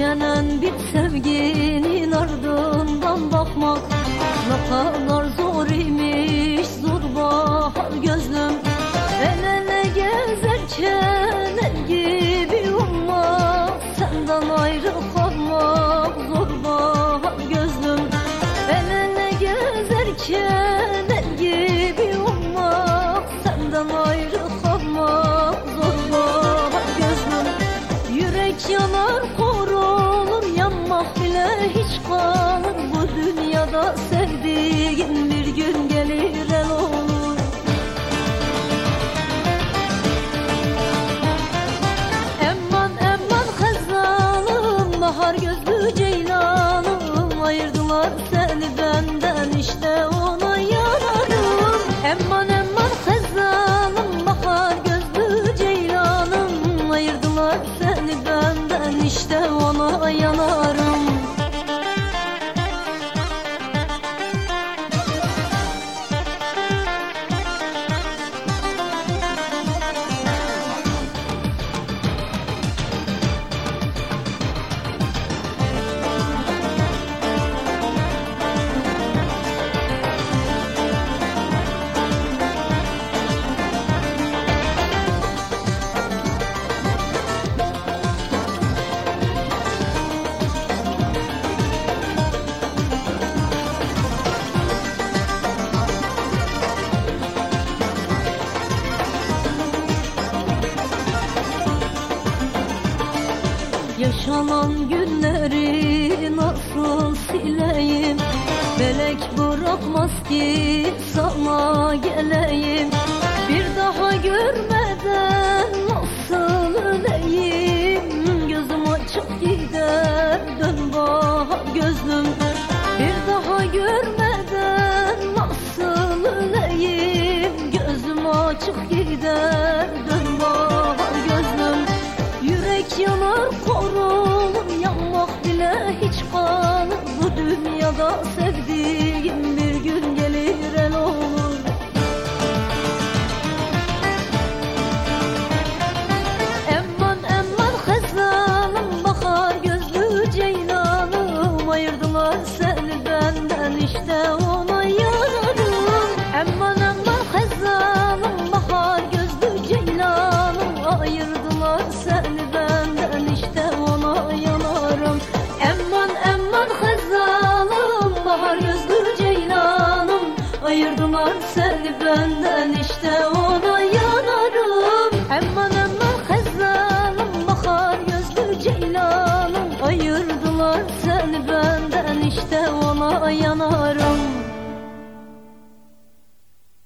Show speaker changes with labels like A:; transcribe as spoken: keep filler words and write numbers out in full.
A: Beklenen bir sevginin ardından bakmak ne kadar zor imiş, zor bahar gözlüm. El ele gezerken el gibi olmak, senden ayrı kalmak zor bahar gözlüm. El ele gezerken el gibi olmak, senden ayrı kalmak zor bahar gözlüm. Yürek yanar korulur, yanmak bile hiç kalır. Bu dünyada sevdiğin bir gün gelir el olur. Emman emman Hazalım, bahar gözlü ceylanım. Ayırdılar seni benden, işte ona yanarım. Emman emman Hazalım, bahar gözlü ceylanım. Ayırdılar seni benden, işte ona yanarım. Yaşanan günleri nasıl sileyim? Melek bırakmaz ki sana geleyim. Bir daha görmeden nasıl öleyim? Gözüm açık gider, dön bahar gözlüm. Bir daha görmeden nasıl öleyim? Gözüm açık gider, dön bahar gözlüm. Yürek yanar korulur, yanmak bile hiç kalır. Bu dünyada sevdiğim bir gün gelir el olur. Emman emman Hazalım, bahar gözlü ceylanım. Ayırdılar seni benden, işte ona yanarım. Emman emman Hazalım, bahar gözlü ceylanım. Ayırdılar seni benden, işte ona yanarım. Emman emman Hazalım, bahar gözlü ceylanım. Ayırdılar seni benden, işte ona yanarım. Emman emman Hazalım, bahar gözlü ceylanım. Ayırdılar seni benden, işte ona yanarım.